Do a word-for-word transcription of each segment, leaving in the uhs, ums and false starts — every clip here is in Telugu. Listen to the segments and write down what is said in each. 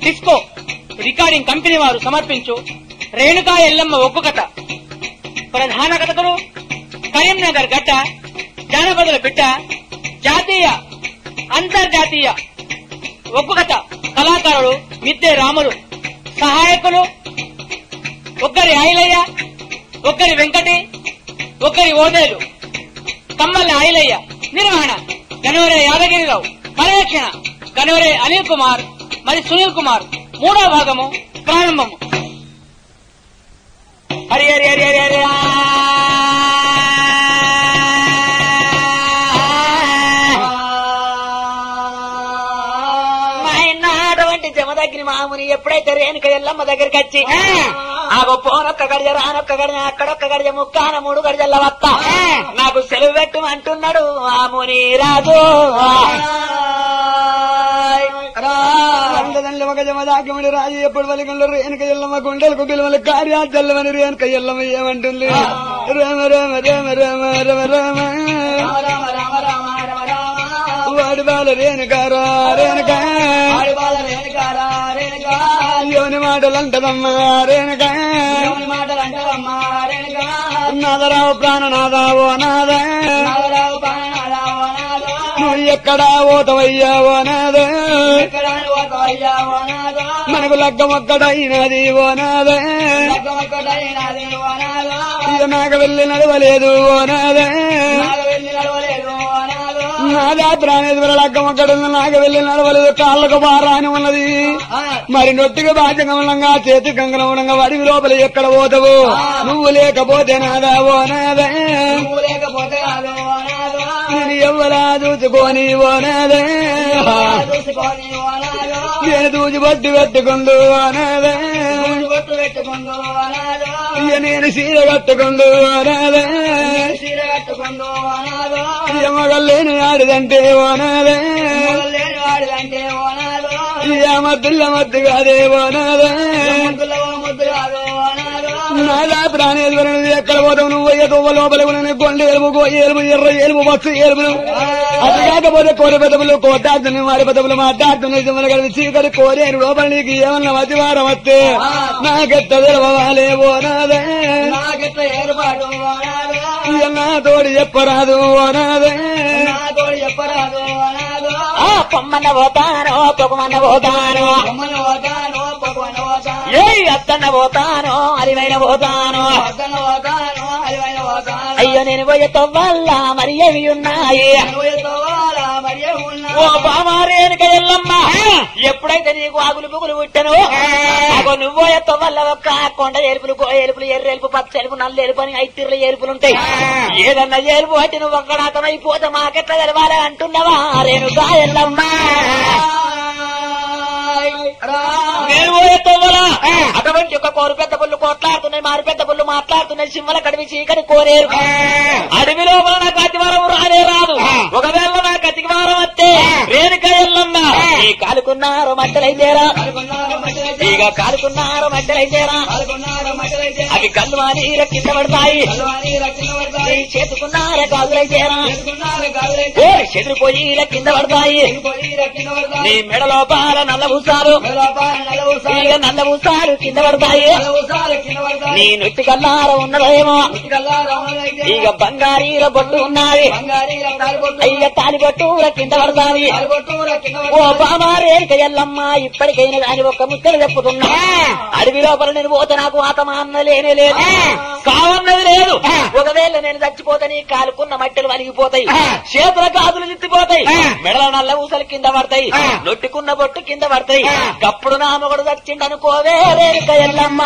డిస్కో రికార్డింగ్ కంపెనీ వారు సమర్పించు రేణుకా ఎల్లమ్మ ఒగ్గు కథ. ప్రధాన కథకులు కరీంనగర్ గడ్డ జానపదుల బిడ్డ, జాతీయ అంతర్జాతీయ ఒగ్గు కథ కళాకారుడు మిద్దె రాములు. సహాయకులు ఒక్కరి ఐలయ్య, ఒక్కరి వెంకటి, ఒక్కరి ఓదేలు, కమ్మల్లి ఐలయ్య. నిర్వహణ గనవరే యాదగిరిరావు. పర్యవేక్షణ గనవరే అనిల్ కుమార్ మరి సునీల్ కుమార్. మూడో భాగము ప్రారంభము. హరి హరి హరి హరి హరి అటువంటి జమదగ్ని మాముని ఎప్పుడైతే రేణుక ఎల్లమ్మ దగ్గరికి వచ్చి ఆగో పోనొక్క గడిజ రానొక్క గడిజ అక్కడొక్క గడిజ ముక్కాన మూడు గడిజల్ల వత్త నాకు సెలవు పెట్టు అంటున్నాడు ఆ ముని రాజు. ఒక జమదాకమని రాజు ఎప్పుడు వలిగంలో రేణుక ఎల్లమ్మ గుండెలకు పిలువల కార్యాచల్లమని రేణుక ఎల్లమ్మ ఏమంటుంది? రామ రామ రామ రామ రామ రామ వాడి బాల రేణుకారా రేణుక యోని మాటలంటదమ్మా రేణుక నాదరావు ప్రాణనాదావో నాదా నువ్వు ఎక్కడా ఓతవయ్యావో నాదా మనకు లగ్గం ఒక్కడైనది ఓ నాదా ఇక నాకు వెళ్ళి నడవలేదు ఓ నాదా నాదా ప్రాణేశ్వర లగ్గం ఒక్కడు నాకు వెళ్ళి నడవలేదు కాళ్ళకు భారాని ఉన్నది మరి నొట్టిగా బాధ్యంగా చేతి కంగనంగా అడవి లోపల ఎక్కడ పోతావు నువ్వు లేకపోతే నాదా ఓ నాదా నేను ఎవరా చూసుకోని ఓ నాదా నేను దూచి బొట్టు పెట్టుకుందు అనాదా ఇక నేను సీర కట్టుకుందు అనాదా ఇక మగల్లేని ఆడిదంటే ఓనాదా ఇక మద్దుల మద్దు కాదే ఓనాదా నాదా ప్రాణేశ్వరం ఎక్కడ పోతావు నువ్వు అయ్యే తొవ్వ లోపల కొండ ఎలుపు గోయి ఎలుపు ఎర్ర ఎలుపు బస్సు ఎలుపులు అది కాకపోతే కోరి పెదవులు కోటాడుతున్నాయి వారి పెదవులు మాట్లాడుతున్నాయి సిమ్మలు కలిసి చీకటి కోరేరు లోపల నీకు ఏమన్నా మతివారం వస్తే నాకెట్ట తెలవాలే ఓనాదే ఇక నా తోడు చెప్పరాదు ఓనాదే పొమ్మన్న పోతానో పొగమన్న పోతానో ఏ అత్తన్న పోతానో అరివైన పోతానో అయ్యో నేను పోయే తొవ్వల్ల మరి ఏవి ఉన్నాయి ఓ బామారేనుక ఎల్లమ్మ ఎప్పుడైతే నీకు ఆగులు పుగులు పుట్టను అగో నువ్వో తొవ్వల్ల ఒక్క కొండ ఏలుపులు గో ఏలుపులు ఎర్రెలుపు పచ్చ ఎలుపు నల్ల ఎలుపు అని ఐతిర్ల ఏలుపులుంటాయి ఏదన్నా ఏలుపు అంటే నువ్వు ఒక్కడాతమైపోతే మాకెట్లా తెలవాలి అంటున్నావా రేణుకా ఎల్లమ్మ నేను పోయే తొవ్వలా అటువంటి ఒక కోరు పెద్ద పుల్లు కొట్లాడుతున్నాయి మారు పెద్ద పుల్లు మాట్లాడుతున్నాయి సింహల కడివి చీకటి కోరేరు అడవి లోపల నాకు అతివారం రానే రాదు ఒకవేళ నాకు అతివారం వస్తే రేణుక ఎల్లమ్మ ఈ కాలుకున్నారు మట్టలైతేరా ఇక కాలుకున్నారు మట్టలైతేరా అవి కళ్ళు అని కింద పడతాయి చేతుకున్నారే గాజులైతేరా చెదిరిపోయి కింద పడతాయి నీ మెడ లోపాల నల్ల పూసారు ఇక నల్ల పూసారు కింద పడతాయి నీ నొట్టి కల్లార ఉన్నదేమో ఇక బంగారీల బొట్టు ఉన్నది అయ్య తాలి బొట్టు కింద పడతాయి ఓ బామారేక ఎల్లమ్మ ఇప్పటికైనా దాని ఒక్క ముద్దలు చెప్పుతున్నా అడవి లోపల నేను పోతే నాకు ఆతమా అన్న లేనే లేదు కావన్నది లేదు ఒకవేళ నేను చచ్చిపోతే నీ కాలుకున్న మట్టెలు వలిగిపోతాయి చేతుల గాజులు చిత్తిపోతాయి మెడల నల్ల ఊసలు కింద పడతాయి నొట్టుకున్న బొట్టు కింద పడతాయి కప్పుడు నా మొగడు చచ్చిండనుకోవే రేణుక ఎల్లమ్మ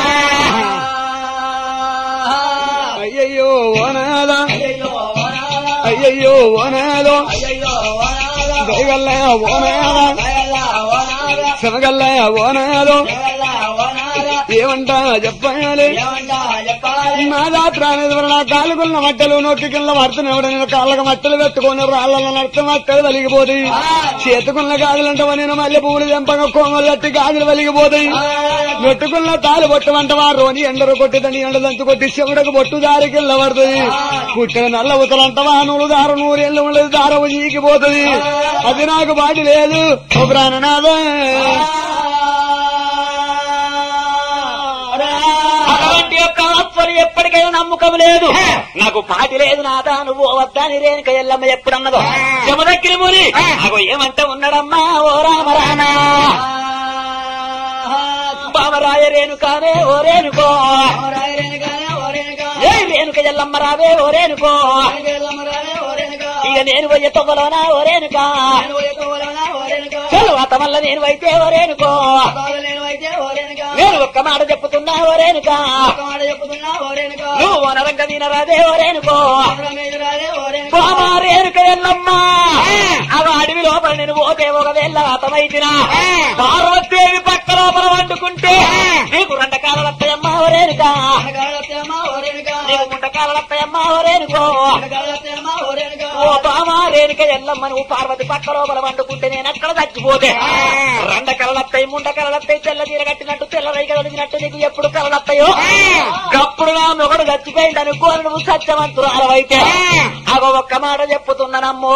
అయ్యయ్యో ఓనాదా అయ్యయ్యో ఓనాదో దయగల్ల ఓనాదా శనగల్ల ఓనాదో ఏమంటా చెప్పాలి నాదా ప్రాణేశ్వర నా కాలుకున్న మట్టలు నొక్కి కింద పడుతున్నాడు నేను కాళ్ళకు మట్టలు పెట్టుకుని రాళ్ళ నడితే మట్టలు వలిగిపోతాయి చేతుకున్న గాజులంటే నేను మల్లె పువ్వులు చెంపగా కోమలు కట్టి గాజులు వలిగిపోతాయి నొట్టుకున్న తాలు బొట్టమంటవా రోని ఎండరు కొట్టిదని ఎండ దంచు కొట్టి శివుడకు బొట్టు దారి కింద పడుతుంది పుట్టిన నల్ల ఉతలంటవా నూలు దారు నూరేళ్ళు ఉండదు దారవు చీకిపోతుంది అది నాకు బాటి లేదు ఓ ప్రాణనాథ పాటి యొక్క ఆత్మలు ఎప్పటికైనా నమ్మకం లేదు, నాకు పాటి లేదు నాదా నువ్వు వద్దని రేణుక ఎల్లమ్మ ఎప్పుడన్నదో జమదగ్గిరి ముని అగో ఏమంటే ఉన్నాడమ్మా ఓ రామ రామ బామరాయ రేణుకానే ఓ రేణుకో ఏ రేణుక ఎల్లమ్మ రావే ఓ రేణుకో ఇక నేను పోయే తొవ్వలోనా ఓ రేణుక అత వల్ల నేను అయితే ఓ రేణుకో నేను ఒక్క మాట చెప్పుతున్నా ఓ రేణుక నువ్వు వనరంగ వినరాదే ఓ రేణుకో బామా రేణుక ఎల్లమ్మ అవ అడవి లోపల నేను పోతే ఒకవేళ అతమైతినా పార్వతీదేవి పక్క లోపల వండుకుంటే నీకు రెండకాల వస్తాయమ్మా ఓ రేణుక నీకు ముండకాల వస్తాయమ్మా ఓ రేణుకో ఓ బామా రేణుక ఎల్లమ్మ నువ్వు పార్వతి పక్క లోపల వండుకుంటే నేను అక్కడ చచ్చిపోతే రెండ కలలత్తాయి ముండ కలలత్తాయి తెల్ల తీర కట్టినట్టు తెల్ల రైక కలిగినట్టు నీకు ఎప్పుడు కలలత్తాయో అప్పుడు నా మొగడు చచ్చిపోయింది అనుకో నువ్వు సత్యవంతురాలవైతే అగో ఒక్క మాట చెప్పుతున్నానమ్మో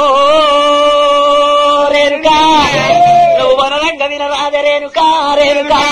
రేణుకా నువ్వు వనరంగ వినరాజ రేణుకా రేణుకా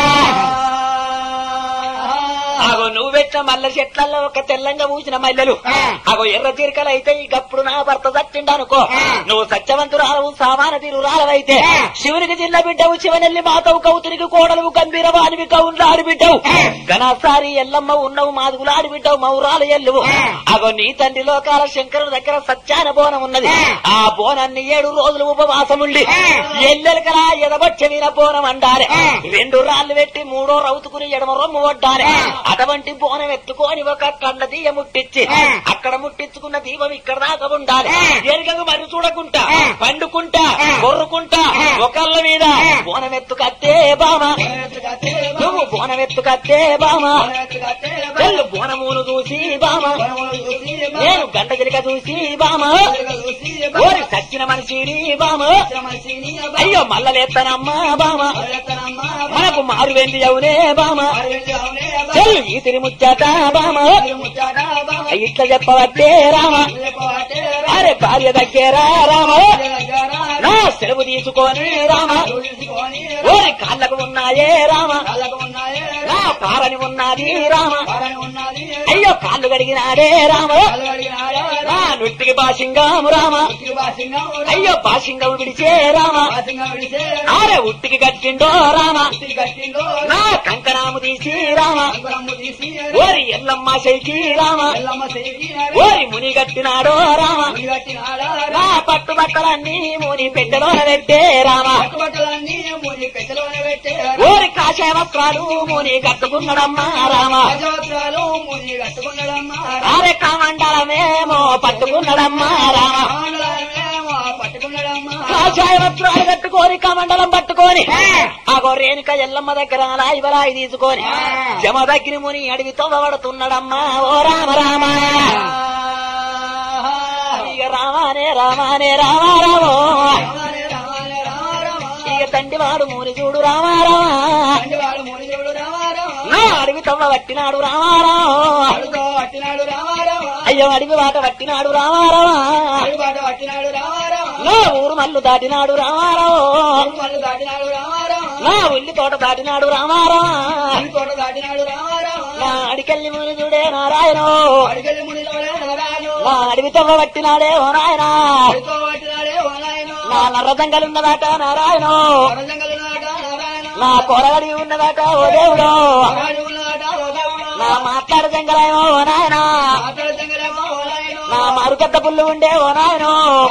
అగో నువ్వు పెట్టిన మల్ల చెట్లలో ఒక తెల్లంగా పూసిన మల్లెలు అగో ఎర్ర తీరికలు అయితే ఇకప్పుడు నా భర్త చచ్చిండు అనుకో నువ్వు సత్యవంతురాలవు సామాన తీరురాలవైతే శివునికి జిల్ల బిడ్డవు శివనెల్లి మాతవు కౌతునికి కోడలు గంభీర వాడివి కౌండ్ల ఆడిబిడ్డవు ఘనసారి ఎల్లమ్మ ఉన్నవు మాదుగులు ఆడిబిడ్డవు మౌరాలు ఎల్లువు అగో నీ తండ్రి లోకాల శంకరుడు దగ్గర సత్యాన బోనం ఉన్నది ఆ బోనాన్ని ఏడు రోజులు ఉపవాసముండి ఎల్లెలకలా ఎదబొచ్చ వీన బోనం అండాలి రెండు రాళ్లు పెట్టి మూడో రౌతుకుని ఎడమ రొమ్ము వడ్డాలి అటువంటి బోనం ఎత్తుకొని ఒక కండ దీయ ముట్టించి అక్కడ ముట్టించుకున్న దీపం ఇక్కడ దాకా ఉండాలి ఎరుగకు మరి చూడకుంటా పండుకుంటా కొర్రుకుంటా ఒకళ్ళ మీద బోనం ఎత్తుకత్తే బామ నువ్వు బోనం ఎత్తుకత్తే బామ తెల్లు బోనమును చూసి బామ నేను గంట గిలిక చూసి బామ ఓరి సచ్చిన మనిషిని బామ అయ్యో మల్లలేత్తనమ్మా బామ మనకు మారు వెండి అవునే బామ ఈ తిరి ముచ్చట బామ ఇట్లా చెప్పవట్టే రామ అరే భార్య దగ్గర రామ నా సెలవు తీసుకొని రామ ఓరి కాళ్ళకు ఉన్నాయే రామ నా పారని ఉన్నది రామ అయ్యో కాళ్ళు కడిగినాడే రామ నా నుట్టికి బాసింగాము రామ అయ్యో బాసింగం విడిచే రామ ఆరే ఉట్టికి కట్టిండో రామ నా కంకణాము తీసి రామ ఓరి ఎల్లమ్మ శైకి రామ ఓరి ముని కట్టినాడో రామ నా పట్టు బట్టలన్నీ ముని పెట్టెలో పెట్టే రామ ఓరి కాషాయ వస్త్రాలు ముని కట్టుకున్నాడమ్మా రామ ఆరే కామండలమేమో పట్టుకున్నాడమ్మా రామ కాషాయ వస్త్రాలు కట్టుకోని కమండలం పట్టుకొని ఆగో రేణుక ఎల్లమ్మ దగ్గర లాయి బలాయి తీసుకొని జమదగ్గిరి ముని అడిగి తొవ్వబడుతున్నాడమ్మా ఓ రామ రామ ఇక రామానే రామానే రామా రామో ఇక తండ్రివాడు ముని చూడు రామా రామా నా అడివి తవ్వ పట్టినాడు రామారామో అయ్యో అడివి వాట పట్టినాడు రామారామా నా ఊరు మల్లు దాటినాడు రామారామో నా ఉల్లి తోట దాటినాడు రామారామా నా అడికెళ్ళి ముని చూడే నారాయణ నా అడివి తవ్వ పట్టినాడే ఓ నాయన నా నర్రదంగలున్నదాట నారాయణ నా పొరగడి ఉన్నదాట ఓ దేవుడు నా మాట్లాడు జంగలేమో ఓ నాయన నా మరుగద్ద పుల్లు ఉండే ఓ నాయన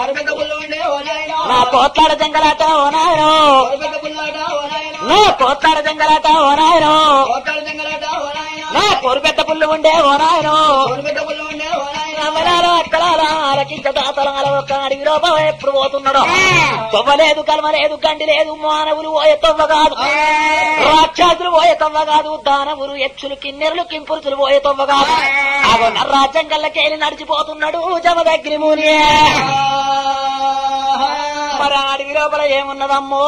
నా కోట్లాడ జంగలాట ఓ నాయన నా కోట్లాడ జంగలాట ఓ నాయన నా కొరుపెద్ద పుల్లు ఉండే ఓ నాయన అక్కడాలకించదాతలాల ఒక్క అడిగి లోపల ఎప్పుడు పోతున్నాడో తొవ్వలేదు కలమలేదు గండి లేదు మానవులు పోయే తొవ్వ కాదు రాక్షసులు పోయే తొవ్వ కాదు దానవులు యక్షులు కిన్నెరులు కింపురుచులు పోయే తొవ్వ కాదు అగో నర్రాజ్యం గల్లకేలి నడిచిపోతున్నాడు జమదగ్గిరి ముని మరి అడిగి లోపల ఏమున్నదమ్మో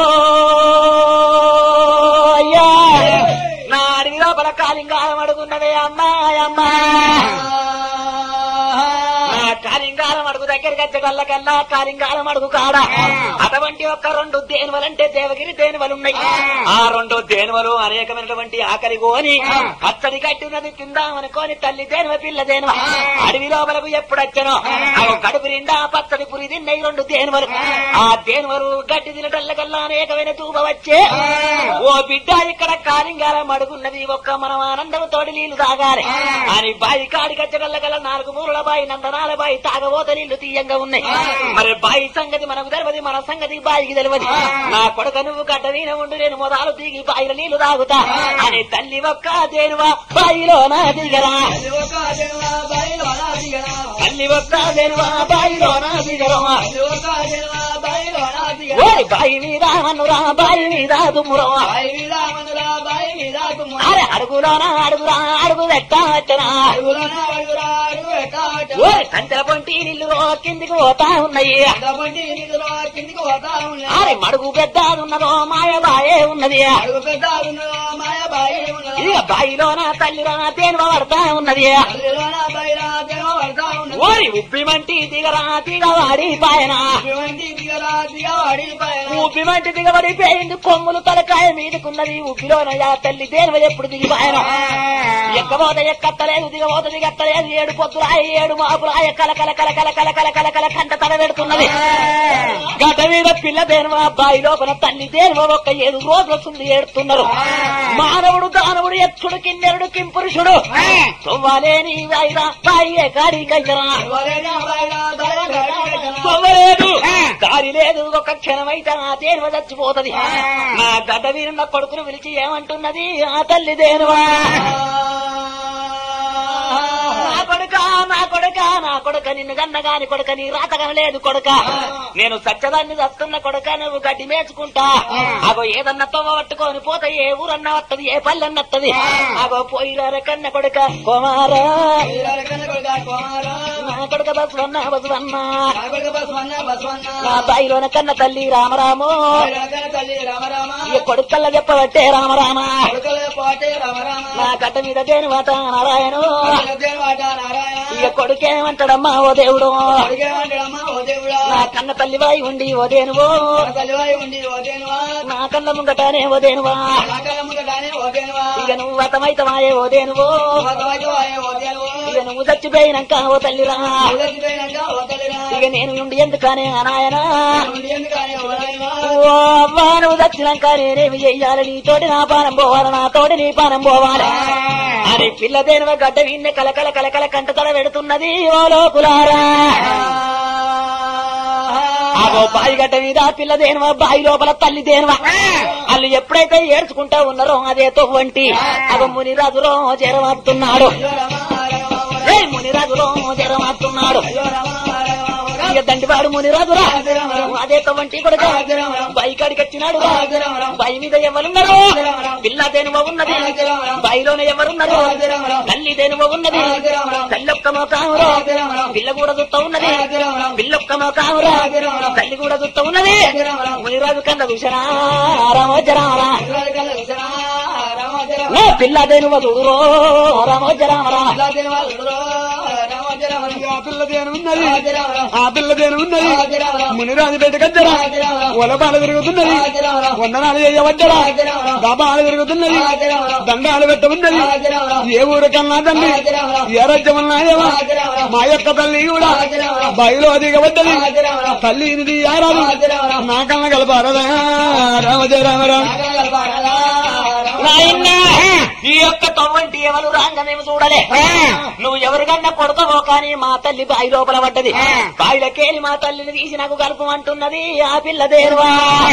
అయ్యా నా అడిగి లోపల కాలింగాలం అడుగున్నదే అమ్మా అమ్మా కాలింగాలం అడుగుదా దగ్గరికి వచ్చగల్లకల్లా కాలింగాలం అడుగు కాడ అటువంటి ఒక రెండు దేనువలంటే దేవగిరి దేనువలున్నాయి. ఆ రెండు దేనువలు అనేకమైనటువంటి ఆకలి కోని పచ్చడి కట్టినది తిందామనుకోని తల్లి దేనువ పిల్ల దేనువ అడవి లోపలకు ఎప్పుడొచ్చనో అవి కడుపు నిండా పచ్చడి పురి తిన్నాయి రెండు దేనువలు. ఆ దేనువలు గడ్డి తినటల్లకల్లా అనేకమైన తూప వచ్చే ఓ బిడ్డ ఇక్కడ కాలింగాలం అడుగున్నది ఒక్క మనం ఆనందం తోడి నీళ్లు తాగాలి అని బాయి కాడి కచ్చగల్లగల నాలుగు మూరల బాయి నందనాల బాయి తాగబోత నీళ్లు తీయంగా ఉన్నాయి. మరి బాయి సంగతి మనకు తెలియదు, మన సంగతి బాయికి తెలియదు. నా కొడుక నువ్వు గడ్డ వీణ ఉండు నేను మొదలు దిగి బాయిల నీళ్లు తాగుతా అని తల్లి ఒక్క దేనువా బాయిలో నా దిగరా తల్లి ఒక్క దేనువా బాయిలో నా దిగరా ఓరి బాయి మీద మనురా బాయి మీద దుమ్మురా అరే అడుగులోనా అడుగురా అడుగు పెట్టవచ్చనా ఓరి సంచల పొంటి నీళ్లు కిందికి పోతా ఉన్నాయి. అరే మడుగు పెద్దదున్నదో మాయబాయే ఉన్నది ఇక బాయిలోన తల్లిలోన తేనువ పడతా ఉన్నది. ఓరి ఉబ్బిమంటి దిగరా దిగవాడి పాయన ఉబ్బిమంటి దిగబడిపోయింది కొమ్ములు తలకాయ మీదకున్నది. ఉబ్బిలోన తల్లి దేనివ ఎప్పుడు దిగిపాయన ఎక్కబోత ఎక్కత్తలేదు దిగబోత దిగత్తలేదు. ఏడు పొద్దురాయ ఏడు మాపురాయ కల కల కల కల కల కల కల కల కంట తల పెడుతున్నది. గడ్డ మీద పిల్ల దేనివ బాయి లోపల తల్లి దేనివ ఒక్క ఏడు రోజులు వస్తుంది ఏడుతున్నారు. మానవుడు దానవుడు యక్షుడు కిన్నెరుడు కింపురుషుడు సొవ్వలేని వైరా బాయే కాడి కైతరా సొవ్వలేదు దారి లేదు. ఒక క్షణమైతే ఆ దేనివ చచ్చిపోతది. నా గడ్డ వీరున్న కొడుకును పిలిచి ఏమంటున్నది ఆ తల్లి దేనివా నా కొడుక నా కొడుక నా కొడుక నిన్ను గన్నగాని కొడుక నీ రాతగనలేదు కొడుక నేను సత్యదాన్ని చస్తున్న కొడుక నువ్వు గడ్డి మేచుకుంటా అగో ఏదన్నా తవ్వ పట్టుకొని పోతే ఏ ఊరన్నా వత్తది ఏ పల్లెన్నత్తది అగో పోయిరార కన్న కొడుక కుమారా నా కొడుక బసవన్న బసవన్న నా బాయిలోన కన్న తల్లి రామరాము ఈ కొడుకల్లా చెప్పబట్టే రామరామ నా గడ్డ మీద దేని మాట నారాయణ ఇక కొడుకేమంటాడమ్మా ఓ దేవుడు నా కన్న తల్లివాయి ఉండి ఓ దేనువో నా కన్న ముంగటానే ఓ దేనువా ఇక నువ్వు వతమైతమాయే ఓ దేనువో ఇక నువ్వు చచ్చిపోయినాక ఓ తల్లిరా ఇక నేను ఉండి ఎందుకనే నాయన ఓ అవ్వా నువ్వు చచ్చినాక నేనేమి చెయ్యాలి నీతోటి నా పానం పోవాలి నాతోటి నీ పానం పోవాలి అని పిల్లదేనువ గడ్డ విన్నె కలకల కలకల కంట తల పెడుతున్నది. ఓ లోకులారా అగో బాయి గడ్డ మీద పిల్లదేనువ బాయి లోపల తల్లి దేనువ వాళ్ళు ఎప్పుడైతే ఏడ్చుకుంటా ఉన్నారో అదే తొవ్వంటి అగో మునిరాజులో జరమాడుతున్నాడు మునిరాజులో జరమాడుతున్నాడు దండివాడు మునిరాజురా అదే తొవ్వంటి కొడుక బాయి కాడికి వచ్చినాడు. బాయి మీద ఎవరున్నారు పిల్ల దేనువ ఉన్నది బాయిలోనే ఎవరున్నారు తల్లి దేనువ ఉన్నది తల్లొక్క మోకామురా పిల్ల కూడా చుట్ట ఉన్నది పిల్లొక్క మోకామురా తల్లి కూడా చుట్ట ఉన్నది. మునిరాజు కన్న చూసరా రామోజరామరా పిల్ల దేనువ చూడురో రామోజరామరా పిల్లదేను ఉన్నది ఆ పిల్లదేను ఉన్నది మునిరాజు బయట కద్దరా ఒలపాలు తిరుగుతున్నది వందనాలు చేయవద్దరా దాబాలు తిరుగుతున్నది దండాలు పెట్ట ఉన్నది. ఏ ఊరికన్నా తండ్రి ఏ రాజ్యమన్నాయవా మా యొక్క తల్లి కూడా బయలో దిగవద్దది తల్లి ఇది ఆరాదు నాకన్నా కలపారదా రామజరామరా ఈ యొక్క తొవ్వంటి ఎవరు రాంగనేమి చూడలే నువ్వు ఎవరికన్నా కొడతావో కానీ మా తల్లి బాయి లోపల పడ్డది. బాయిలకేలి మా తల్లిని తీసి నాకు కలుపు అంటున్నది ఆ పిల్ల దేనువా.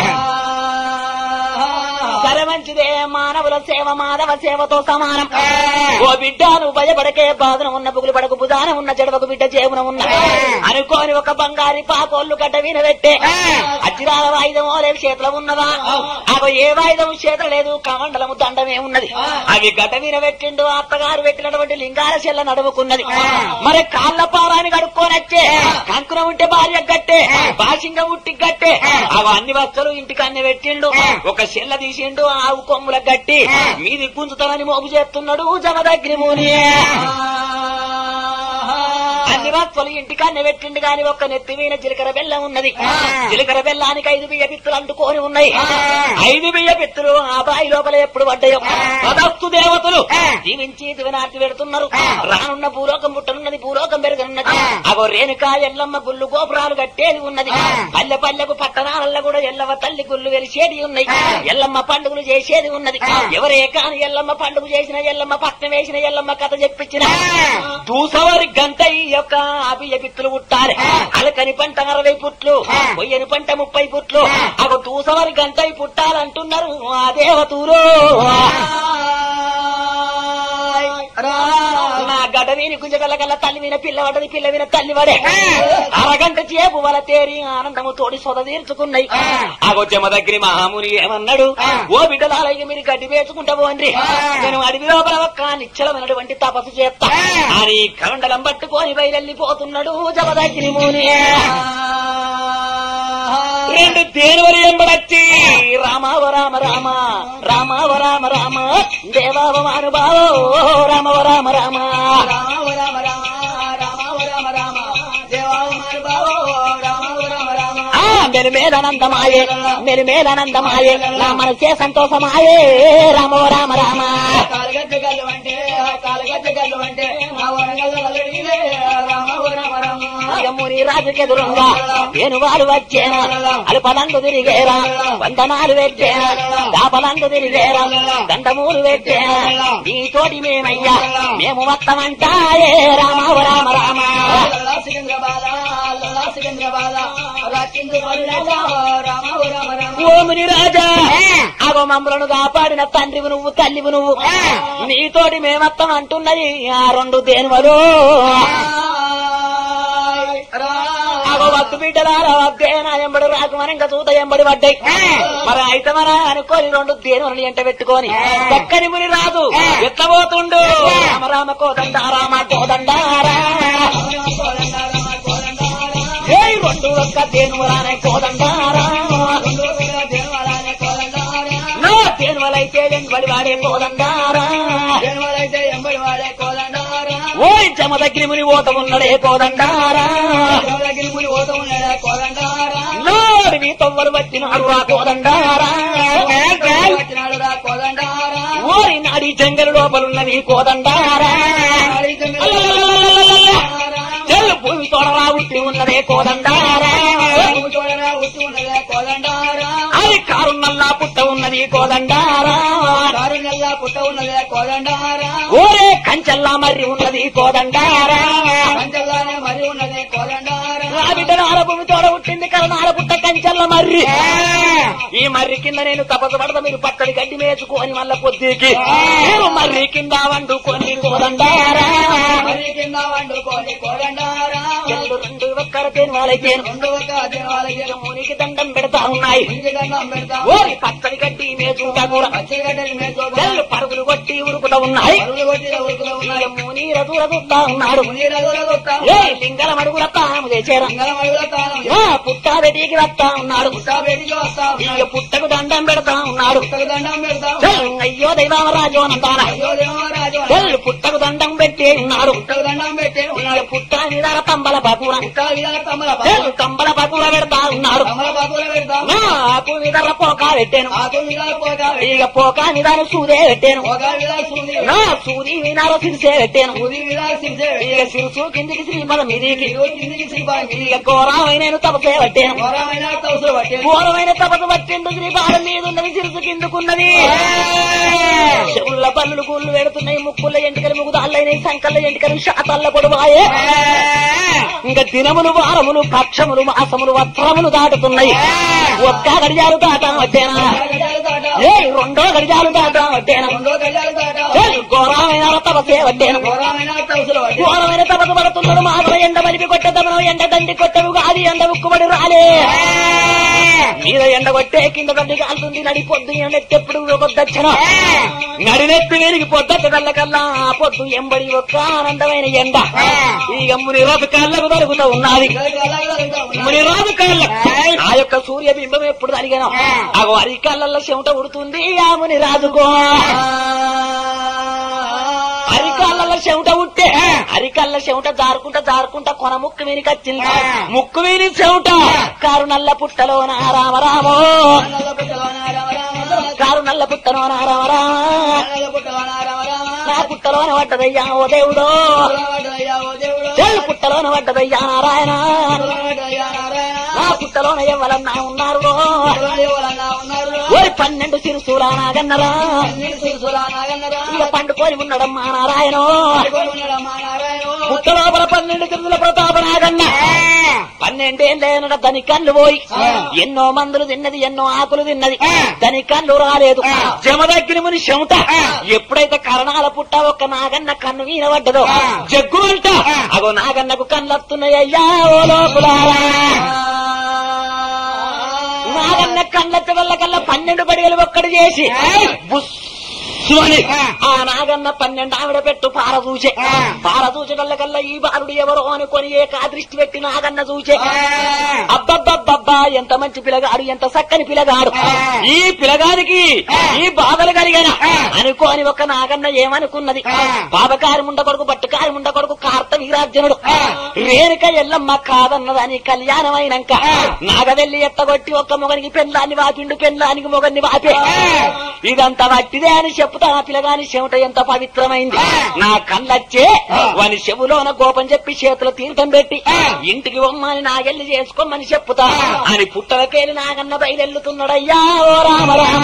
సరే మంచిదే మానవుల సేవ మాధవ సేవతో సమానం. ఓ బిడ్డ నువ్వు భయపడకే బాధన ఉన్న బుగులు పడకు బుధాన ఉన్న జడవకు బిడ్డ చేవున ఉన్న అనుకోని ఒక బంగారి పాకోళ్ళు గడ్డ వినబెట్టే అచ్చిరాల వాయిదమో లేదు చేతిలో ఉన్నదా అగో ఏ వాయిదము చేత లేదు కమండలము దండమే ఉన్నది. అవి గడ్డ వినబెట్టిండు అత్తగారు పెట్టినటువంటి లింగాల చెల్ల నడుముకున్నది. మరి కాళ్ళ పారాన్ని కడుక్కొని వచ్చే కంకున ఉంటే భార్య గట్టే బాసింగ ఉట్టి గట్టే అవి అన్ని వస్తువులు ఇంటికి అన్ని పెట్టిండు. ఒక చెల్ల తీసిండు ఆవు కొమ్ముల గట్టి మీది గుంజుతానని మోపు చేస్తున్నాడు జమదగ్ని ముని. అన్ని వస్తువులు ఇంటికాన్నే పెట్టిండు గాని ఒక్క నెత్తి మీద జీలకర్ర బెల్లం ఉన్నది. జీలకర్ర బెల్లానికి ఐదు బియ్య పిత్తులు అంటుకొని ఉన్నాయి. ఐదు బియ్య పిత్తులు ఆ బాయి లోపల ఎప్పుడు పడ్డాయో పదస్తు దేవతలు జీవించి దివనార్తి పెడుతున్నారు. రానున్న భూలోకం పుట్టనున్నది, భూలోకం పెరగనున్నది. అగో రేణుక ఎల్లమ్మ గుళ్ళు గోపురాలు కట్టేది ఉన్నది. పల్లె పల్లెకు పట్టణాలలో కూడా ఎల్లమ్మ తల్లి గుళ్ళు వెలిసేది ఉన్నాయి. ఎల్లమ్మ పండుగలు చేసేది ఉన్నది. ఎవరే కాని ఎల్లమ్మ పండుగ చేసిన, ఎల్లమ్మ పట్నం వేసిన, ఎల్లమ్మ కథ చెప్పించిన దూసవరి గంట ఈ యొక్క బియ్య పిత్తులు పుట్టాలి. అలకని పంట అరవై పుట్లు, పొయ్యని పంట ముప్పై పుట్లు. అగో దూసవరి గంట పుట్టాలంటున్నారు ఆ దేవతూరు. నా గడ్డ వీని గుంజగల గల్ల తల్లి విన పిల్లవాడది, పిల్ల విన తల్లి వాడే. అరగంట చేపు వల తేరి ఆనందము తోడి సొద తీర్చుకున్నాయి. ఆగో జమదగ్ని మహాముని ఏమన్నాడు, ఓ బిడ్డలాలయ్య మీరు గడ్డి వేసుకుంటా పోండి, నేను అడవి లోపల ఒక్క నిశ్చలమైనటువంటి తపస్సు చేస్తా అని కండలం పట్టుకొని బయలుపోతున్నాడు జమదగ్ని ముని. రెండు తేనువరి ఎంబడచ్చి రామావ రామ రామ రామావ రామ రామ దేవావ మానుభావో రామవ రామ రామ రామావ రామ రామ రామావ రామ రామ దేవావ మానుభావో రామవ రామ రామ. మెరుమేలనందమాయే మెరుమేలనందమాయే నా మనసే సంతోషమాయే రామవ రామ రామ. కాలగజ్జ గల్లు అంటే కాలగజ్జ గల్లు అంటే ముని రాజుకెదురుగా నేను వారు వచ్చేనా, అల్పలందు తిరిగేరా, వందనాలు పెట్టేనా, దాపలందు తిరిగేరా, దండమూలు పెట్టేనా, నీతోటి మేమయ్యా మేము వస్తామంటాయే రామావ రామ రామ. ఓ ముని రాజా అగో మమ్మలను కాపాడిన తండ్రివు నువ్వు, తల్లివు నువ్వు, నీతోటి మేమత్తం అంటున్నది ఆ రెండు దేనువలు. అగో వద్దు బిడ్డలారా వద్దేనా ఎంబడి రాకమని ఇంకా చూత ఎంబడి పడ్డాయి. మరి అయితే మన అనుకోని రెండు దేనువలని ఎంట పెట్టుకొని చక్కని ముని రాజు ఎత్తబోతుండు. రామ రామ కోదండా రామ కోదండారా రెండు ఒక్క దేనువరానే కోదండారా, నా దేనువలైతే ఎంబడి వాడే కోదండారా, ఓ జమదగ్ని ముని ఓట ఉన్నడే కోదండారా, నాడు నీ తొవ్వలు వచ్చినాడు రా కోదండారా, ఓరి నాడి జంగలు లోపలున్నది కోదండారా, చెల్లు భూమి తోడరా ఉట్టి ఉన్నదే కోదండారా, అది కారు నల్లా పుట్ట ఉన్నది కోదండారా, పుట్ట ఉన్నదే కోదండారా, ఓరే కంచెల్లా మర్రి ఉన్నది కోదండారా, కంచెల్లానే మర్రి ఉన్నదే కోదండారా. ఆ బిడ్డ నాల భూమి తోడ పుట్టింది కరణాల పుట్ట కంచెల్ల మర్రి. ఈ మర్రి కింద నేను తపస్సు పడతా, మీరు పచ్చడి గడ్డి మేచుకొని మళ్ళా పొద్దుకి నేను మర్రి కింద వండుకొని కోదండారా, మర్రి కింద వండుకొని కోదండారా. రెండు ఒక్కర తేనువాలైతేను మునికి దండం పెడతా ఉన్నాయి. ఓరి పచ్చడి గడ్డి మేచుకుంటా కూడా చెల్లు పరుగులు కొట్టి ఉరుకుతా ఉన్నాయి. ముని రతుల చూస్తా ఉన్నాడు. ఏ లింగల మడుగుల తాము చేశారు, పుట్టా బెటికి వస్తా ఉన్నాడు. ఇక పుట్టకు దండం పెడతా ఉన్నాడు. అయ్యో దైవామరాజు అంటారా, పుట్టకు దండం పెట్టే ఉన్నాడు. పుట్ట మీద తంబల పకూర తంబల పకూర పెడతా ఉన్నాడు. ఆకు మీద పోకా పెట్టాను, ఇక పోకా మీద సూదే పెట్టాను, నా సూది మీద సిరిసే పెట్టాను, ఇక సిరుసు కిందికి శ్రీమల మీదికి ఇక ఘోరమైన తపసే పట్టాను. ఘోరమైన తపసు పట్టిండు శ్రీపాదం మీద ఉన్నది, సిరుసు కిందుకున్నది. చెవుల పల్లులు కూళ్ళు పెడుతున్నాయి, ముక్కుల ఎంటికలు ముగుదాళ్ళైనాయి, సంకళ్ళ ఎంటికలు శాతల్ల పొడువాయే. ఇంకా దినములు వారములు పక్షములు మాసములు వస్త్రములు దాటుతున్నాయి. ఒక్క గడియాలు దాటా వచ్చేనా, ఏ రెండో గడియాలు దాటా వచ్చేనా, ఘోరమైన తపసే వడ్డాను. ఘోరమైన తపసు పడుతున్నాడు. మాత్రం ఎండ మలిపి కొట్టేదమను, ఎండ దండి కొట్టవు కాదు, ఎండ ఉక్కుబడి రాలే. మీద ఎండ కొట్టే కింద దండి కాలుతుంది. నడి పొద్దు ఎండెప్పుడు పొద్దొచ్చిన నడినెత్తి వెలిగి పొద్దొచ్చ కల్లా ఆ పొద్దు ఎంబడి ఒక్క ఆనందమైన ఎండ. ఇక ముని రాజు కాళ్ళకు దొరుకుతూ ఉన్నది. ముని రాజు కాళ్ళ ఆ యొక్క సూర్యబింబం ఎప్పుడు తరిగాను అగో అరి కాళ్ళల్లో చెమట ఉడుతుంది ఆ ముని రాజుకో. అరికాళ్ళ చెమట ఉట్టే అరికాళ్ళ చెమట జారుకుంటా జారుకుంటా కొన ముక్కు వీనికొచ్చింది ముక్కు వీని చెమట కారు నల్ల పుట్టలోన రామరామో కారు నల్ల పుట్టలోన రామరామ నా పుట్టలోన పడ్డదయ్యా ఓ దేవుడో చెల్లు పుట్టలోన పడ్డదయ్యా నారాయణ నా పుట్టలోన ఎవరన్నా ఉన్నారు ఓరి పన్నెండు సిరుసులా నాగన్నరా ఇక పండుకొని ఉన్నాడమ్మా నారాయణ పుట్ట లోపల పన్నెండు కిందుల ప్రతాప నాగన్న పన్నెండేళ్ళ దాని కళ్ళు పోయి ఎన్నో మందులు తిన్నది ఎన్నో ఆకులు తిన్నది దాని కళ్ళు రాలేదు జమదగ్ని ముని చెమట ఎప్పుడైతే కరణాల పుట్ట ఒక్క నాగన్న కన్ను మీద పడ్డదో జగ్గు అంట అగో నాగన్నకు కళ్ళొస్తున్నాయ్యా ఓ లోపులారా నాగన్న కళ్ళెత్త వల్ల కల్లా పన్నెండు బడిగలు ఒక్కడు చేసి ఆ నాగన్న పన్నెండు ఆవిడ పెట్టు పార చూచే పార చూచగల్ల కల్లా ఈ బాలుడు ఎవరో అనుకొని ఏ కాదృష్టి పెట్టి నాగన్న చూచే అబ్బబ్బబ్బబ్బా ఎంత మంచి పిల్లగాడు ఎంత చక్కని పిల్లగాడు ఈ పిల్లగానికి ఈ బాధలు కలిగిన అనుకోని ఒక నాగన్న ఏమనుకున్నది బాబకారి ముండ కొడుకు బట్టుకారి ముండ కొడుకు కార్త వీరార్జునుడు రేణుక ఎల్లమ్మ కాదన్నదని కళ్యాణం అయినాక నాగవెల్లి ఎత్తగొట్టి ఒక్క మొగనికి పెళ్ళాన్ని వాపిండు పెళ్ళానికి మొగన్ని వాపే ఇదంతా వట్టిదే అని చెప్తా ఆ పిల్లగాని చెమట ఎంత పవిత్రమైంది నా కళ్ళొచ్చే వాని చెవులోన గోపం చెప్పి చేతుల తీర్థం పెట్టి ఇంటికి బొమ్మని నాగెళ్ళి చేసుకోమని చెప్పుతా అని పుట్టలకేలి నాగన్న బయలుతున్నాడయ్యా ఓ రామ రామ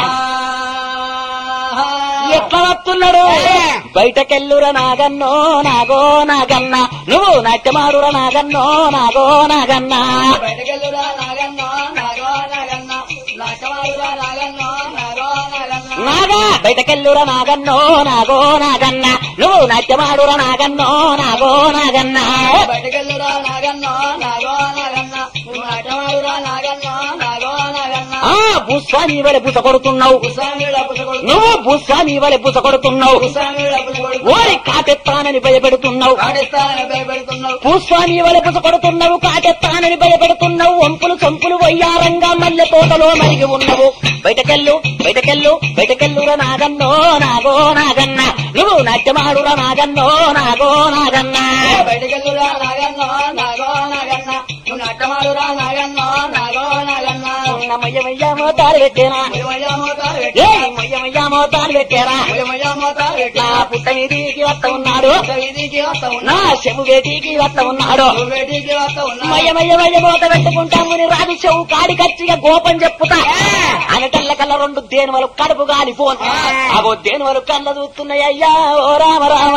ఎట్లా వస్తున్నాడు బయటకెళ్ళురా నాగన్నో నాగో నాగన్న నువ్వు నాట్యమాడురా నాగన్నో నాగో నాగన్న బయటకెళ్ళురా నాగన్నో నాగో నాగన్న నాట్యమాడురా నాగన్నో నాగో నాగన్న నాగా బయటకెళ్ళురా నాగన్నో నాగో నాగన్న నువ్వు నాట్యమాడురా నాగన్నో నాగో నాగన్న బయటకెళ్ళురా నాగన్నో నాగో నాగన్న నువ్వు నాట్యమాడురా నాగన్నో నాగో నాగన్న ఆ భూస్వామి వలె బుస కొడుతున్నావు నువ్వు భూస్వామి వలె బుస కొడుతున్నావు ఓరి కాటెత్తానని భయపెడుతున్నావు భూస్వామి వలె బుస కొడుతున్నావు కాటెత్తానని భయపెడుతున్నావు వంపులు చంపులు వయ్యారంగా మల్లె తోటలో మరిగి ఉన్నవు బయటకెళ్ళు బయటకెళ్ళు బయటకెళ్ళురా నాగన్నో నాగో నాగన్న నువ్వు నాట్యమాడురా నాగన్నో నాగో నాగన్న బయటకెళ్ళురా నాగన్నో నాగో నాగన్న నువ్వు నాట్యమాడురా నాగన్నో నాగో నాగన్న మయ్యమయ్యా మోతాలు పెట్టేనా మయ్యమయ్యా మోతాలు పెట్టారా నా పుట్ట వీధికి వస్త ఉన్నాడు నా చెవు వేటికి వస్త ఉన్నాడు మయ్యమయ్య మయ్య మోత పెట్టుకుంటాముని రాజు చెవు కాడి కచ్చిగా గోపం చెప్పుతా అనకల్ల కల్ల రెండు దేనువలు కడుపు గాలిపోను అవో దేనువలు కళ్ళ చూస్తున్నాయ్యా ఓ రామ రామ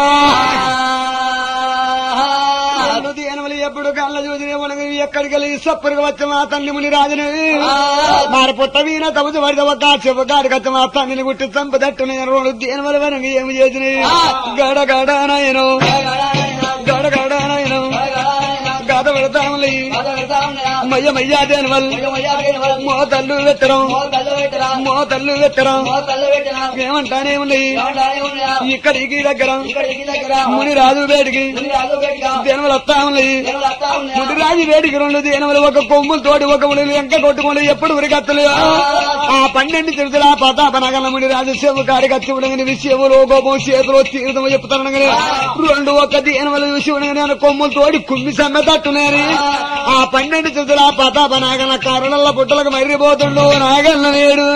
దేనువలు ఎప్పుడు కళ్ళ చూసిన మనకి ఎక్కడికి వెళ్ళి సప్పరుగా వచ్చి మా తల్లి ముని రాజుని మరి పుట్ట వీణ తమదు పడితే ఒక చెప్పు కాడికి వచ్చి మా తల్లిని గుట్టి చంపదట్టు రెండు దేనువలు వెనక ఏమి చేసినాయి గడ గడ నాయను గడ గడ నాయను గద పెడతాములే మయ్య మయ్యా దేనువల్ మోతల్లు పెట్టడం మోతల్లు పెట్టడం ఏమంటానే ఉన్నాయి ఇక్కడికి దగ్గర ముని రాజు వేడికి దేనువలు వస్తా ఉన్నాయి ముని రాజు వేడికి రెండు దేనువలు ఒక కొమ్ములు తోటి ఒక ముని వెంక కొట్టుకోండి ఎప్పుడు ఉరికత్తలు ఆ పన్నెండు తెలుసులా ప్రతాప నగల ముని రాజు శివు కాడికి వచ్చి ఉండగానే శివులు గోపం చేతులు తీర్థం చెప్తాను రెండు ఒక దేనువలు చూసి ఉండగానే కొమ్ములు తోడి కుమ్మి సమ్మెతట్టున్నాయని ఆ పన్నెండు తెలుసులా ప్రతాప నాగల కరుణల్ల పుట్టలకు మర్రిపోతుండు నాగన్న నేడు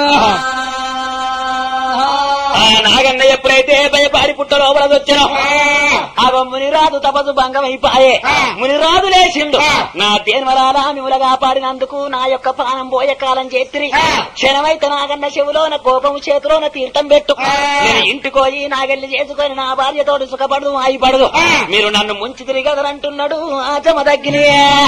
ఆ నాగన్న ఎప్పుడైతే భయపాడి పుట్ట లోపల వచ్చానో అవ మునిరాజు తపసు భంగమైపాయే మునిరాజు లేచిండు నా దేనివరాలా మిముల కాపాడినందుకు నా యొక్క ప్రాణం పోయే కాలం చేతిరి క్షణమైతే నాగన్న చెవులోన కోపము చేతిలోన తీర్థం పెట్టు నేను ఇంటికోయి నాగెళ్ళి చేసుకొని నా భార్యతోటి సుఖపడదు ఆయిపడదు మీరు నన్ను ముంచి తిరిగదరంటున్నాడు ఆ జమదగ్ని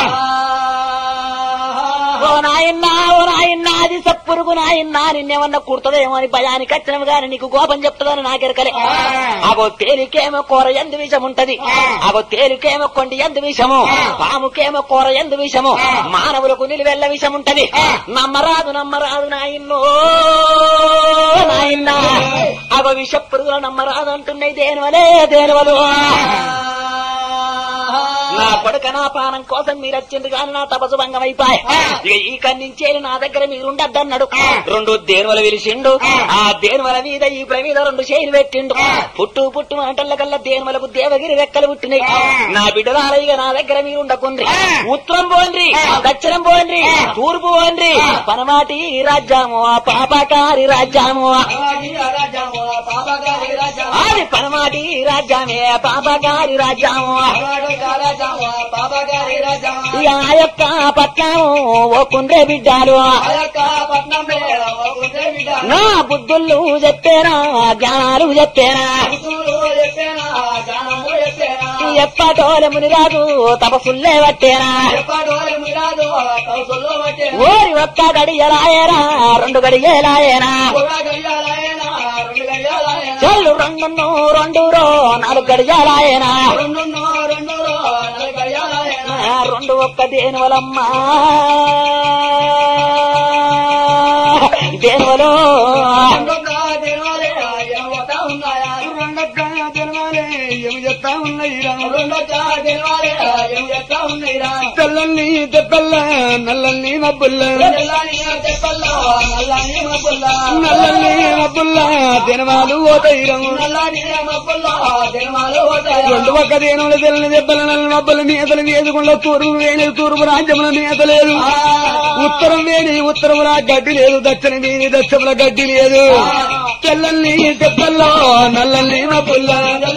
ఓ నాయన్నా ఓ నాయన్నా అది సప్పురుగు నాయన్నా నిన్నేమన్నా కుర్తదేమో అని భయానికి వచ్చినవి గాని నీకు కోపం చెప్తుందని నాకెరకలే అగో తేలికేమో కూర ఎందు విషం ఉంటది అగో తేలికేమో కొండి ఎందు విషము పాముకేమో కూర ఎందు విషము మానవులకు నిలువెల్ల విషం ఉంటది నమ్మరాదు నమ్మరాదు నాయన్నో నాయన్నా అగో విష పురుగులు నమ్మరాదు అంటున్నాయి దేనివలే దేనివలు నా కొడుక నా పానం కోసం మీరు వచ్చింది కానీ నా తపసు భంగం అయిపోయి ఇక ఈ కన్నించే నా దగ్గర మీరుండద్దన్నాడు. రెండు దేనువల విలిచిండు. ఆ దేనువల మీద ఈ మీద రెండు చేయిలు పెట్టిండు. పుట్టు పుట్టు అంటల కల్లా దేనువలకు దేవగిరి రెక్కలు పుట్టినాయి. నా బిడ్డలారయ్య నా దగ్గర మీరుండకుండ్రి. ఉత్తరం పోండ్రి, దక్షిణం పోండ్రి, తూర్పు పోండ్రి. పనమాటి రాజ్యాము ఆ పాపకారి రాజ్యాము అది పనమాటి రాజ్యామే పాపకారి రాజ్యాము. ఆ యొక్క పట్నము ఓకుండ్రే బిడ్డాలు నా బుద్ధుళ్ళు చెప్పేనా జ్ఞానాలు చెప్పేనా ఎప్పటోల మునిరాజు తపసుల్లే పట్టేనా ఓరి ఒక్క గడియలాయరా రెండు గడియలాయనా చెల్లు రెండు రెండు రో నాలుగు గడియలాయనా రెండు ఒక్క దేనువలమ్మా దేనువలో తెల్లల్ని తెప్పల్ల నల్లల్ని మబ్బుల్ల నల్లల్ని మబ్బుల్ల దినమాలు ఓతైరం రెండు ఒక్క దేనుల తెల్లని దెబ్బల నల్ల మబ్బుల నేతలు వేసుకుండా తూర్పు వేణి తూర్పు రాజ్యముల నేత లేదు. ఉత్తరం వేణి ఉత్తరముల గడ్డి లేదు. దక్షిణ వేణి దక్షిణముల గడ్డి లేదు. తెల్లల్ని తెప్పల్లో నల్లల్ని మబ్బుల్ల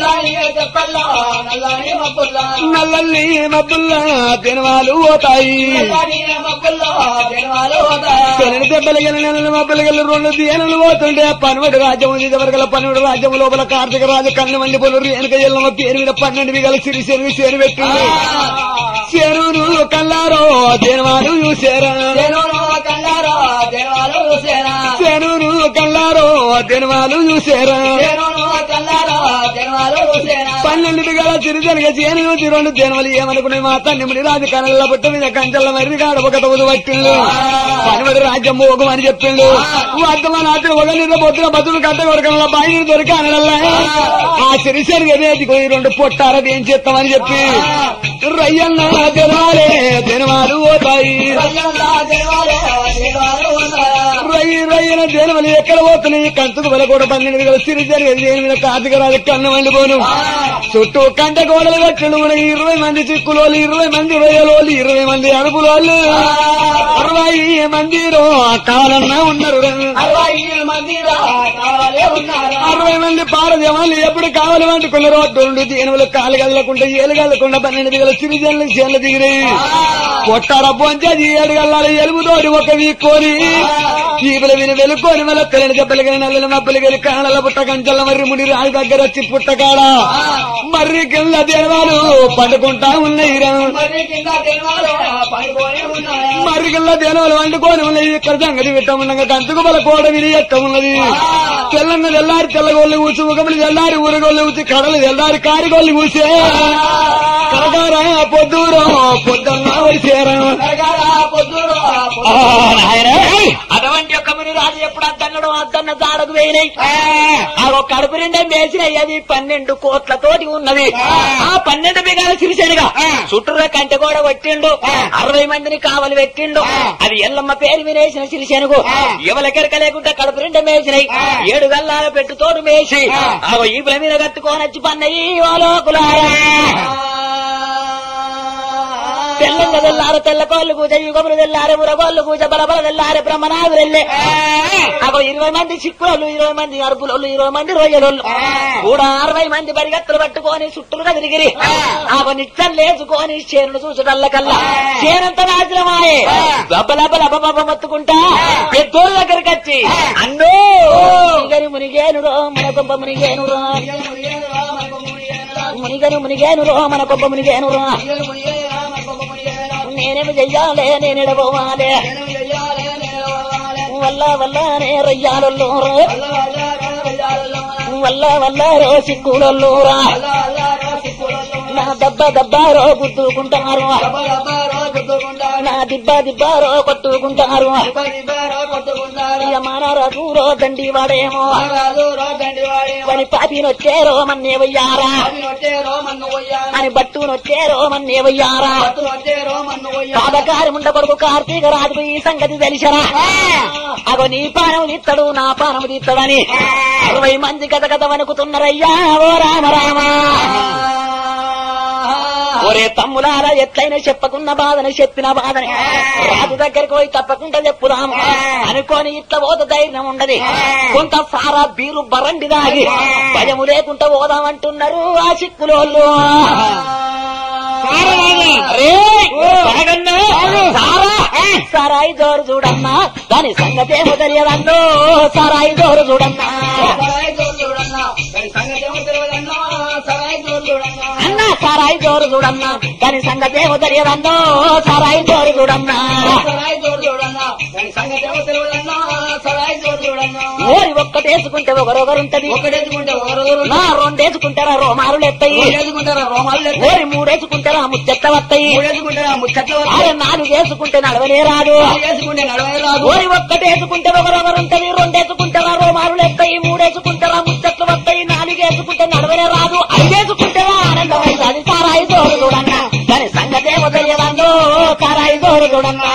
నల్లల్ని మబ్బుల్ల దినమాలు పోతాయి. తెల్లని దెబ్బలు గెల నెలల మబ్బులు గెల రెండు దేనులు పోతుంటే పనుమడి రాజ్యం ఉంది. ఎవరికల పనుమడి రాజ్యం లోపల కార్తీక రాజు కన్ను మండి పొలు వెనక ఎల్లమ్మ పేరు మీద పన్నెండు విగల సిరి చెరువు చేరు పెట్టింది. చెరువును కల్లారో దేనవాలు చూసారా చెరువును కల్లారో దేనవాలు చూసారా పన్నెండు విగల సిరి జరిగే చేను రెండు దేనవలు ఏమనుకున్నాయి. మా తన్ని రాజు కనల్ల పుట్ట మీద కంచెల మర్రి కాడ ఒక తొమ్మిది పట్టిండు. పనిమడి రాజ్యం మోగం అని చెప్పిండు. వర్ధమాన ఒక నిద్ర పొద్దున బతులు కట్ట కొరకల బాయి దొరికి అనడల్లా ఆ సిరిసరి గదేదికి రెండు పొట్టారది ఏం చేస్తామని చెప్పి రయ్యన్న జనవాలే జనవాలు పోతాయి. రయ్యి రయ్యన జనవలు ఎక్కడ పోతున్నాయి. కంచుకు వెల కూడా పన్నెండు వేల సిరిసరి దేని మీద కార్తీక రాజు కన్ను వండిపోను. చుట్టూ కంట గోడలు కట్టడు. మనకి ఇరవై మంది చిక్కులోళ్ళు, ఇరవై మంది రొయ్యలోళ్ళు, ఇరవై మంది అరుపులోళ్ళు, అరవై మంది కావాలన్నా ఉన్నారు. అరవై మంది పారదేవాళ్ళు ఎప్పుడు కావాలి వండుకున్న రోడ్డు దేనువులు కాలు కదలకుండా ఏలు కదలకుండా పన్నెండు దిగల సిరిజన్లు చేనులు దిగినాయి. కొట్టారబ్బు అంటే అది ఏడు గల్లాలి ఎలుగుతోటి ఒక వీక్కోని చీపులు విని వెలుక్కొని మళ్ళీ తెల్లని దెబ్బలు గెలి నల్లని మబ్బులు గెలి కాణల పుట్ట కంచెల మర్రి ముడి రాజు దగ్గర వచ్చి పుట్టకాడ మర్రి కింద దేవాలు పండుకుంటా ఉన్నాయి. మర్రి కింద దేవాలు వండుకొని ఉన్నాయి. ఇక్కడ సంగతి పెట్టముండగా కంచుకు బల కోడ విని ఎక్క ఉన్నది. తెల్లంగా తెల్లారి తెల్లగోళ్ళు కూర్చి ఉగములు తెల్లారి ఊరగోళ్ళు కూర్చి కడలు తెల్లారి కారిగోళ్ళు కూర్చే కరగారా పొద్దురో పొద్దున్న వచ్చారా అటువంటి యొక్క ముని రాజు ఎప్పుడు అద్దన్నడు అద్దన్న దాడకు వేయినాయి. ఆ కడుపు నిండా వేసినాయి. అది పన్నెండు కోట్లతోటి ఉన్నది. ఆ పన్నెండు బిగాల సిరిసెడుగా చుట్టూరా కంటె కూడా కొట్టిండు. అరవై మందిని కావలి పెట్టిండు. అది ఎల్లమ్మ పేరు వినేసిన సిరిసెనుగు ఎవరికెరక లేకుండా కడుపు నిండా మేసినాయి. ఏడు గల్లాల పెట్టు తోడు మేసి ఆ ఈపుల మీద కట్టుకొని వచ్చి పన్నయి లోకులారా తెల్లంగా తెల్లారు తెల్ల కోళ్ళు కూజ యుగములు తెల్లారు మురగోళ్ళు కూజ బలబల తెల్లారు బ్రహ్మనాథులు వెళ్ళే అగో ఇరవై మంది చిక్కులోళ్ళు, ఇరవై మంది అరుపులోళ్ళు, ఇరవై మంది రొయ్యలోళ్ళు కూడా అరవై మంది బరిగత్తులు పట్టుకొని చుట్టూలుగా తిరిగిరి. ఆగో నిత్యం లేచుకొని చేనును చూసడల్ల కల్లా చేనంత నాశనమాయే. బబ్బలబ్బలబ్బ మొత్తుకుంటా పెద్దోళ్ళ దగ్గరికి వచ్చి అన్నో మునిగని మునిగేనురో మన కొబ్బ మునిగేనురా మునిగను మునిగేనురో మన కొబ్బ మునిగేనురా నేనేమి చెయ్యాలే నేనెడబోవాలే వల్ల వల్లనే రొయ్యాలూరా వల్ల వల్ల రో సిక్కులూరా నా దబ్బ దబ్బారో గుద్దుకుంటారు నా దిబ్బ దిబ్బారో కొట్టుకుంటారు ఇక మానరాజురో దండి వాడేమో అని పాపినొచ్చేరో మన్నే వయ్యారా అని బట్టునొచ్చేరో మన్నే వయ్యారా పాదకారి ముండ కొడుకు కార్తీక రాజు ఈ సంగతి తెలిసరా అగో నీ పానము తీస్తాడు నా పానము తీస్తాడని అరవై మంది గత గత వణుకుతున్నారయ్యా ఓ రామ రామ ఒరే తమ్ములారా ఎట్లయినా చెప్పకున్న బాధని చెప్పిన బాధని రాజు దగ్గరికి పోయి తప్పకుండా చెప్పుదాము అనుకోని ఇట్లా పోత ధైర్యం ఉండదు కొంత సారా బీరు బరండి దాగి భయము లేకుండా పోదామంటున్నారు ఆ చిక్కులోళ్ళు సారాయి జోరు చూడన్నా దాని సంగతేమో తెలియదన్నో సారాయి జోరు చూడన్నా అన్నా సారాయి జోరు చూడన్నా దాని సంగతేమో తెలియదన్నో సారాయి జోరు చూడన్నా ఓరి ఒక్కటేసుకుంటే ఒకరొకరుంటది నా రెండేసుకుంటారా రోమాలు ఎత్తాయి ఓరి మూడేసుకుంటారా ముచ్చట్ల వస్తాయి నాలుగేసుకుంటే నడవనే రాదు ఓరి ఒక్కటేసుకుంటే ఒకరొకరుంటది రెండేసుకుంటారా రోమాలు ఎత్తాయి మూడేసుకుంటారా ముచ్చట్లు వస్తాయి నాలుగేసుకుంటే నడవనే రాదు ఐదేసుకుంటారా ఆనందమైంది అది సారాయి జోరు చూడన్నా దాని సంగతేమో తెలియదండో సారాయి జోరు చూడన్నా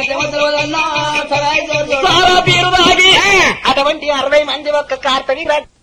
సారా పేరు అటువంటి అరవై మంది ఒక్క కార్తవి